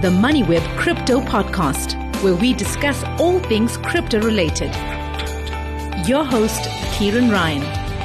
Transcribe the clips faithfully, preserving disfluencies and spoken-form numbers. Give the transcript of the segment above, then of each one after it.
the MoneyWeb Crypto Podcast, where we discuss all things crypto related. Your host, Kieran Ryan.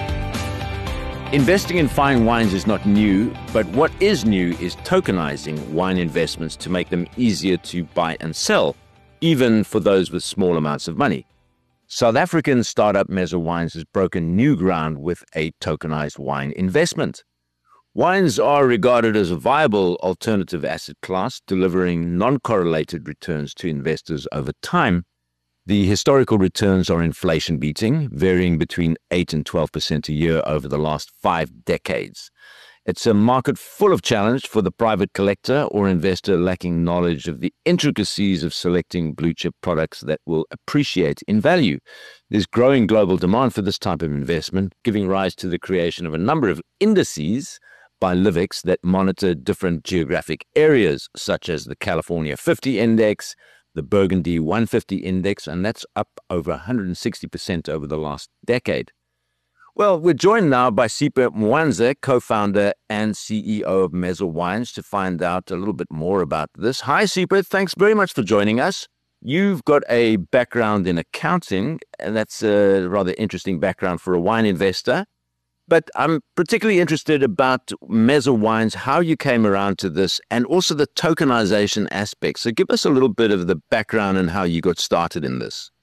Investing in fine wines is not new, but what is new is tokenizing wine investments to make them easier to buy and sell, even for those with small amounts of money. South African startup Mezzo Wines has broken new ground with a tokenized wine investment. Wines are regarded as a viable alternative asset class, delivering non-correlated returns to investors over time. The historical returns are inflation-beating, varying between eight and twelve percent a year over the last five decades. It's a market full of challenge for the private collector or investor lacking knowledge of the intricacies of selecting blue-chip products that will appreciate in value. There's growing global demand for this type of investment, giving rise to the creation of a number of indices by Livix that monitor different geographic areas, such as the California fifty Index, the Burgundy one fifty Index, and that's up over one hundred sixty percent over the last decade. Well, we're joined now by Sipho Mwanza, co-founder and C E O of Mezzo Wines, to find out a little bit more about this. Hi, Sipho. Thanks very much for joining us. You've got a background in accounting, and that's a rather interesting background for a wine investor. But I'm particularly interested about Mezzo Wines, how you came around to this, and also the tokenization aspect. So give us a little bit of the background and how you got started in this.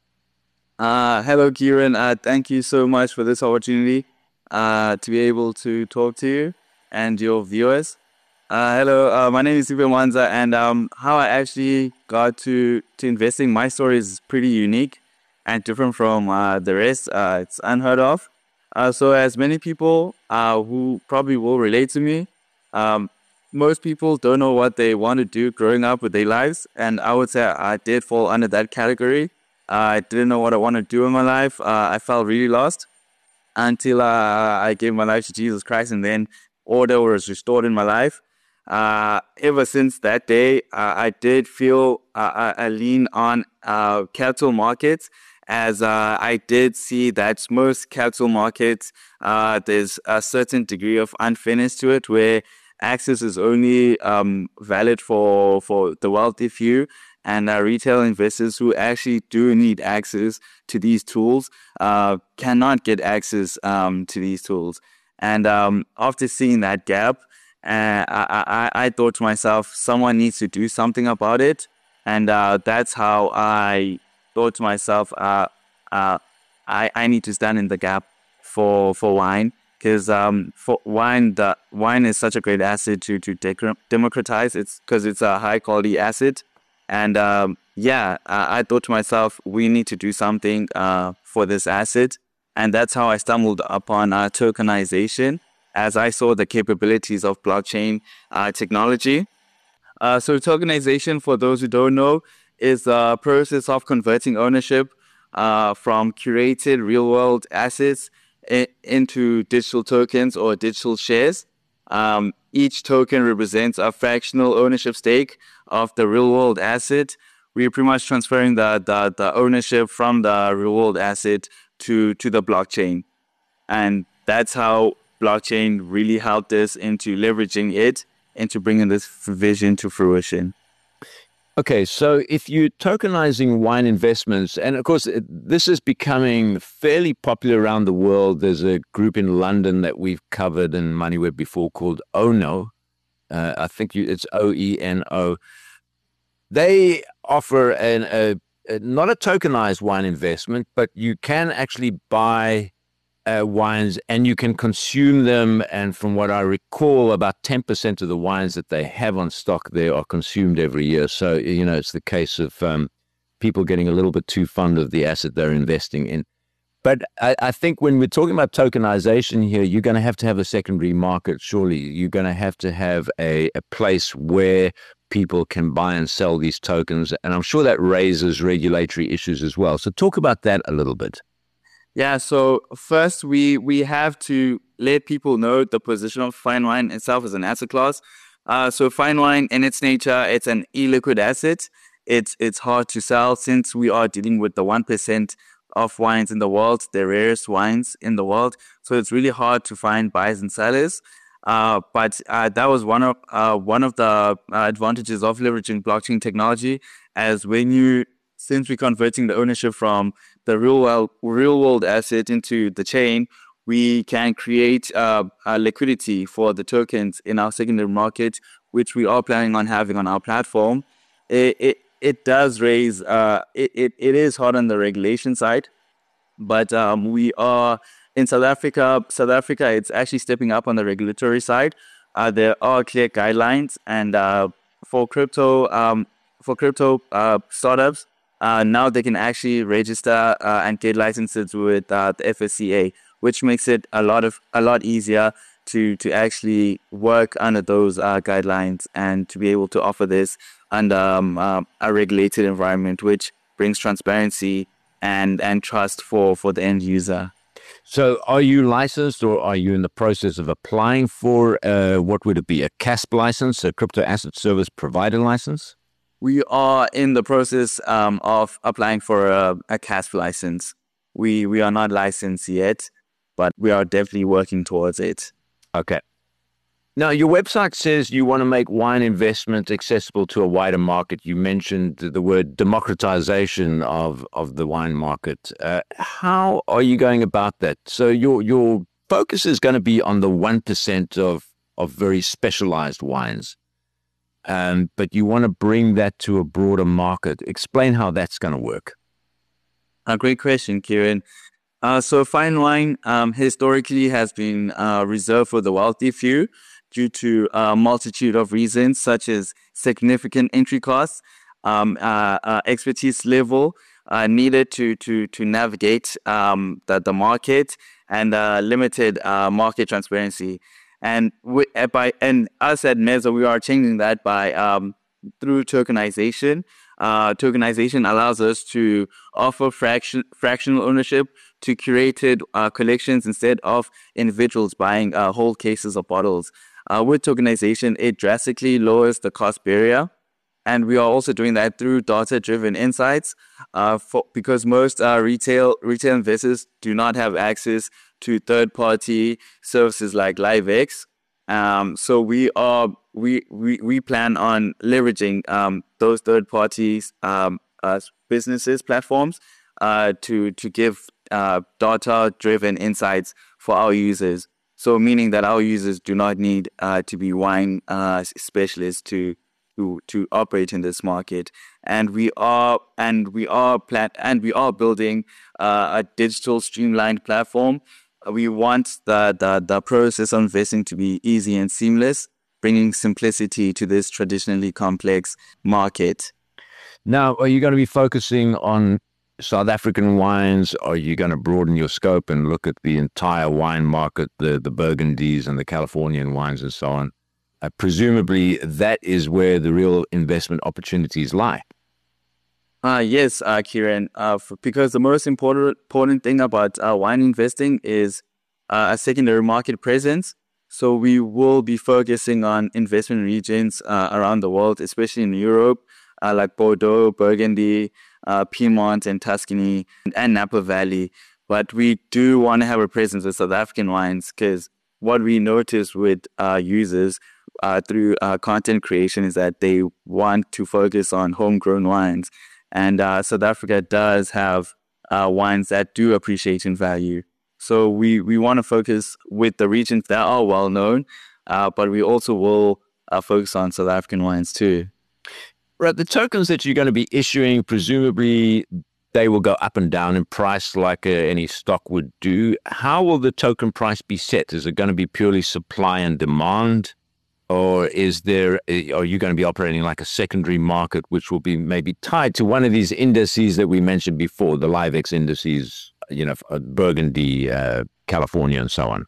Uh, hello, Kieran. Uh, thank you so much for this opportunity uh, to be able to talk to you and your viewers. Uh, hello, uh, my name is Sipho Mwanza, and um, how I actually got to, to investing, my story is pretty unique and different from uh, the rest. Uh, it's unheard of. Uh, so as many people uh, who probably will relate to me, um, most people don't know what they want to do growing up with their lives. And I would say I did fall under that category. Uh, I didn't know what I want to do in my life. Uh, I felt really lost until uh, I gave my life to Jesus Christ, and then order was restored in my life. Uh, ever since that day, uh, I did feel uh, I lean on uh, capital markets, as uh, I did see that most capital markets, uh, there's a certain degree of unfairness to it, where access is only um, valid for, for the wealthy few, and uh, retail investors who actually do need access to these tools uh, cannot get access um, to these tools. And um, after seeing that gap, uh, I, I, I thought to myself, someone needs to do something about it. And uh, that's how I thought to myself, uh, uh, I, I need to stand in the gap for for wine, because um, for wine, the wine is such a great asset to to de- democratize. It's because it's a high quality asset, and um, yeah, I, I thought to myself, we need to do something uh, for this asset, and that's how I stumbled upon uh, tokenization, as I saw the capabilities of blockchain uh, technology. Uh, so tokenization, for those who don't know, is the process of converting ownership uh, from curated real-world assets I- into digital tokens or digital shares. Um, each token represents a fractional ownership stake of the real-world asset. We're pretty much transferring the, the, the ownership from the real-world asset to, to the blockchain. And that's how blockchain really helped us into leveraging it into bringing this vision to fruition. Okay, so if you're tokenizing wine investments, and of course, this is becoming fairly popular around the world. There's a group in London that we've covered in MoneyWeb before called Ono. Uh, I think you, it's O E N O. They offer an, a, a, not a tokenized wine investment, but you can actually buy Uh, wines and you can consume them. And from what I recall, about ten percent of the wines that they have on stock there are consumed every year. So, you know, it's the case of um, people getting a little bit too fond of the asset they're investing in. But I, I think when we're talking about tokenization here, you're going to have to have a secondary market, surely. You're going to have to have a, a place where people can buy and sell these tokens. And I'm sure that raises regulatory issues as well. So talk about that a little bit. Yeah, so first we we have to let people know the position of fine wine itself as an asset class. Uh, so fine wine, in its nature, it's an illiquid asset. It's it's hard to sell, since we are dealing with the one percent of wines in the world, the rarest wines in the world. So it's really hard to find buyers and sellers. Uh, but uh, that was one of uh, one of the uh, advantages of leveraging blockchain technology, as when you since we're converting the ownership from the real world real world asset into the chain, we can create uh, uh, liquidity for the tokens in our secondary market, which we are planning on having on our platform. It it, it does raise uh, it, it it is hard on the regulation side, but um, we are in South Africa. South Africa, it's actually stepping up on the regulatory side. Uh, there are clear guidelines, and uh, for crypto, um, for crypto uh, startups, uh, now they can actually register uh, and get licenses with uh, the F S C A, which makes it a lot of a lot easier to to actually work under those uh, guidelines and to be able to offer this under um, uh, a regulated environment, which brings transparency and and trust for for the end user. So are you licensed, or are you in the process of applying for uh, what would it be, a C A S P license, a crypto asset service provider license? We are in the process um, of applying for a, a C A S P license. We we are not licensed yet, but we are definitely working towards it. Okay. Now, your website says you want to make wine investment accessible to a wider market. You mentioned the word democratization of, of the wine market. Uh, how are you going about that? So your your focus is going to be on the one percent of, of very specialized wines, um, but you want to bring that to a broader market. Explain how that's going to work. A great question, Kieran. Uh, so fine wine um, historically has been uh, reserved for the wealthy few, due to a multitude of reasons, such as significant entry costs, um, uh, uh, expertise level uh, needed to to to navigate um, the, the market, and uh, limited uh, market transparency. And we, by and us at Mezzo, we are changing that by um, through tokenization. Uh, tokenization allows us to offer fraction, fractional ownership to curated uh, collections instead of individuals buying uh, whole cases of bottles. Uh, with tokenization, it drastically lowers the cost barrier. And we are also doing that through data-driven insights uh, for, because most uh, retail retail investors do not have access to third-party services like LiveX. Um, so we are we, we we plan on leveraging um, those third parties um, uh, businesses platforms uh, to to give uh, data-driven insights for our users. So meaning that our users do not need uh, to be wine uh, specialists to to to operate in this market, and we are and we are plan and we are building uh, a digital streamlined platform. We want the, the the process of investing to be easy and seamless, bringing simplicity to this traditionally complex market. Now, are you going to be focusing on South African wines? Are you going to broaden your scope and look at the entire wine market, the, the Burgundies and the Californian wines and so on? Uh, presumably, that is where the real investment opportunities lie. Uh, yes, uh, Kieran, uh, f- because the most important important thing about uh, wine investing is uh, a secondary market presence. So we will be focusing on investment regions uh, around the world, especially in Europe, uh, like Bordeaux, Burgundy, uh, Piedmont, and Tuscany, and, and Napa Valley. But we do want to have a presence with South African wines, because what we notice with uh, users uh, through uh, content creation is that they want to focus on homegrown wines. And uh, South Africa does have uh, wines that do appreciate in value. So we, we want to focus with the regions that are well known, uh, but we also will uh, focus on South African wines too. Right, the tokens that you're going to be issuing, presumably they will go up and down in price like uh, any stock would do. How will the token price be set? Is it going to be purely supply and demand? Or is there, are you going to be operating like a secondary market, which will be maybe tied to one of these indices that we mentioned before, the LiveX indices, you know, Burgundy, uh, California, and so on?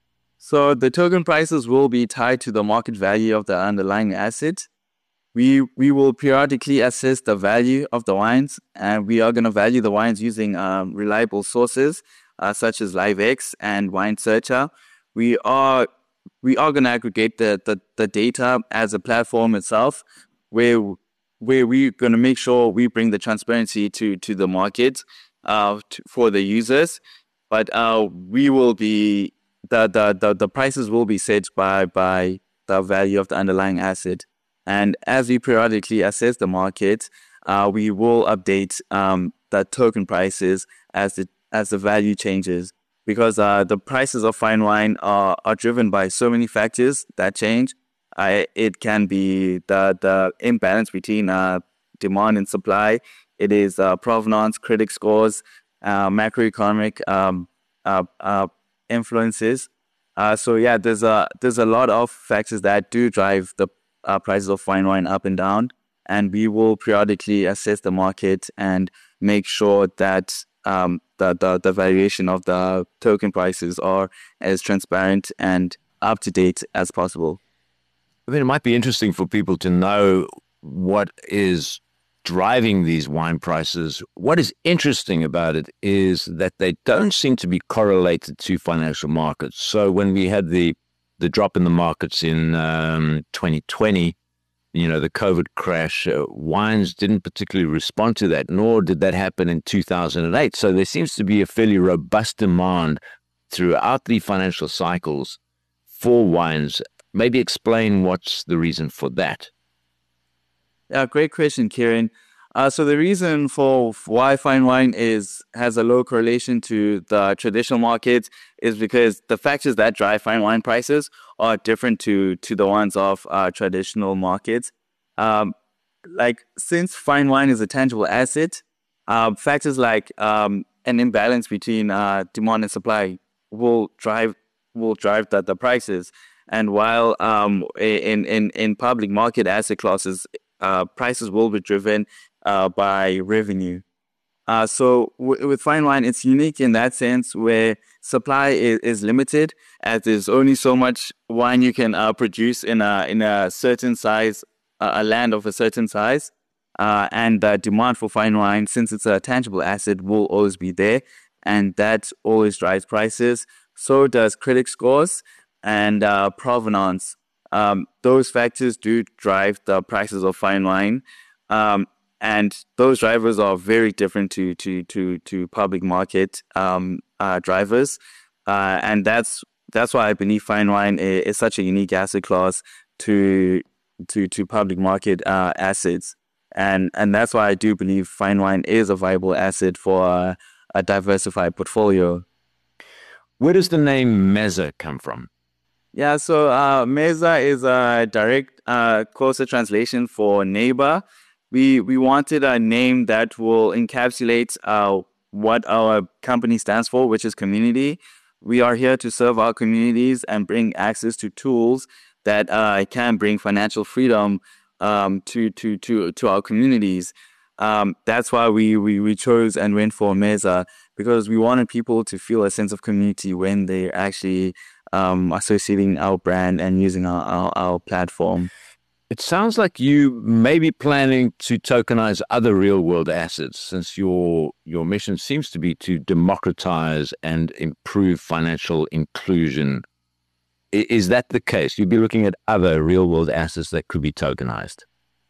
So the token prices will be tied to the market value of the underlying asset. We we will periodically assess the value of the wines, and we are going to value the wines using um, reliable sources uh, such as LiveX and Wine Searcher. We are we are going to aggregate the, the, the data as a platform itself, where where we're going to make sure we bring the transparency to to the market uh, to, for the users. But uh, we will be the, the, the, the prices will be set by, by the value of the underlying asset. And as we periodically assess the market, uh, we will update um, the token prices as the, as the value changes. Because uh, the prices of fine wine are, are driven by so many factors that change. Uh, it can be the, the imbalance between uh, demand and supply. It is uh, provenance, critic scores, uh, macroeconomic um, uh, uh, influences. Uh, so yeah, there's a there's a lot of factors that do drive the uh, prices of fine wine up and down, and we will periodically assess the market and make sure that um, the, the the valuation of the token prices are as transparent and up to date as possible. I mean, it might be interesting for people to know what is driving these wine prices. What is interesting about it is that they don't seem to be correlated to financial markets. So when we had the the drop in the markets in um, twenty twenty, you know, the COVID crash, uh, wines didn't particularly respond to that, nor did that happen in two thousand eight. So there seems to be a fairly robust demand throughout the financial cycles for wines. Maybe explain what's the reason for that. Yeah, great question, Kieran. Uh, so the reason for why fine wine is has a low correlation to the traditional markets is because the factors that drive fine wine prices are different to to the ones of uh, traditional markets. Um, like since fine wine is a tangible asset, uh, factors like um, an imbalance between uh, demand and supply will drive will drive the, the prices. And while um, in in in public market asset classes, Uh, prices will be driven uh, by revenue. Uh, so w- with fine wine, it's unique in that sense where supply is, is limited, as there's only so much wine you can uh, produce in a in a certain size, uh, a land of a certain size, uh, and the demand for fine wine, since it's a tangible asset, will always be there, and that always drives prices. So does critic scores and uh, provenance. Um, those factors do drive the prices of fine wine, um, and those drivers are very different to to to to public market um, uh, drivers, uh, and that's that's why I believe fine wine is, is such a unique asset class to to to public market uh, assets, and and that's why I do believe fine wine is a viable asset for a, a diversified portfolio. Where does the name Meza come from? Yeah, so uh, Meza is a direct, uh, closer translation for neighbor. We we wanted a name that will encapsulate uh, what our company stands for, which is community. We are here to serve our communities and bring access to tools that uh, can bring financial freedom um, to to to to our communities. Um, that's why we, we we chose and went for Meza, because we wanted people to feel a sense of community when they're actually um, associating our brand and using our, our, our platform. It sounds like you may be planning to tokenize other real-world assets, since your your mission seems to be to democratize and improve financial inclusion. I- is that the case? You'd be looking at other real-world assets that could be tokenized?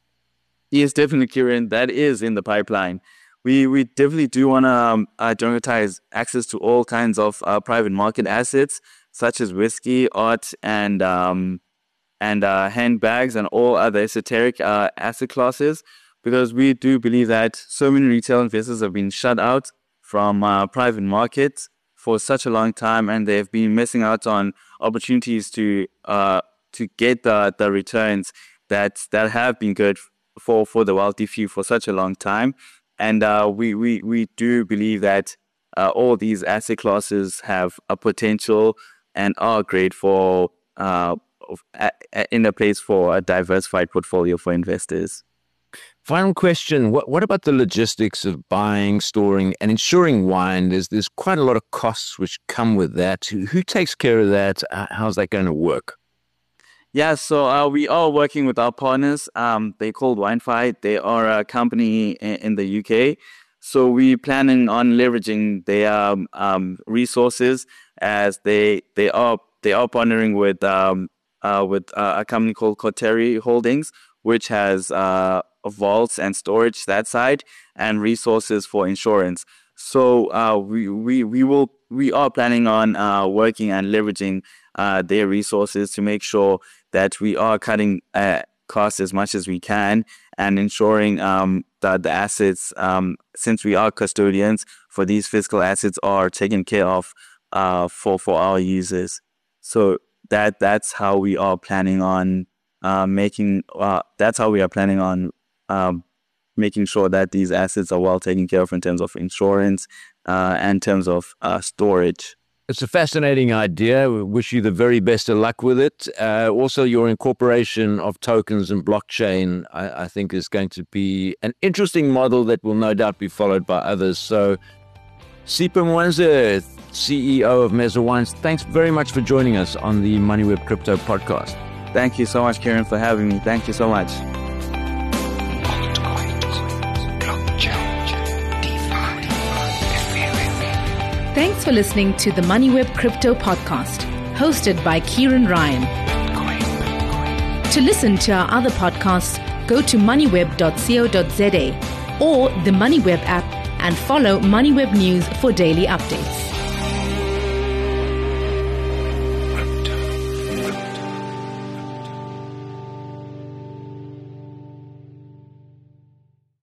Yes, definitely, Kieran. That is in the pipeline. We we definitely do want to um, uh, democratize access to all kinds of uh, private market assets, such as whiskey, art, and um, and uh, handbags, and all other esoteric uh, asset classes, because we do believe that so many retail investors have been shut out from uh, private markets for such a long time, and they've been missing out on opportunities to uh, to get the, the returns that that have been good for, for the wealthy few for such a long time. And uh, we, we, we do believe that uh, all these asset classes have a potential and are great for uh, in a place for a diversified portfolio for investors. Final question. What what about the logistics of buying, storing, and insuring wine? There's there's quite a lot of costs which come with that. Who, who takes care of that? Uh, how's that going to work? Yeah, so uh, we are working with our partners. Um, they called WineFi. They are a company in, in the U K. So we're planning on leveraging their um, um, resources, as they they are they are partnering with um, uh, with uh, a company called Coterri Holdings, which has uh, vaults and storage that side, and resources for insurance. So uh, we, we, we will we are planning on uh, working and leveraging uh, their resources to make sure that we are cutting uh, costs as much as we can and ensuring um, that the assets, um, since we are custodians for these physical assets, are taken care of uh, for for our users. So that that's how we are planning on uh, making. Uh, that's how we are planning on. Um, making sure that these assets are well taken care of in terms of insurance uh, and in terms of uh, storage. It's a fascinating idea. We wish you the very best of luck with it. Uh, also, your incorporation of tokens and blockchain, I, I think, is going to be an interesting model that will no doubt be followed by others. So, Sipho Mwanza, C E O of Mezzowines, thanks very much for joining us on the MoneyWeb Crypto podcast. Thank you so much, Kieran, for having me. Thank you so much. Thanks for listening to the MoneyWeb Crypto Podcast, hosted by Kieran Ryan. To listen to our other podcasts, go to moneyweb dot co dot za or the MoneyWeb app and follow MoneyWeb News for daily updates.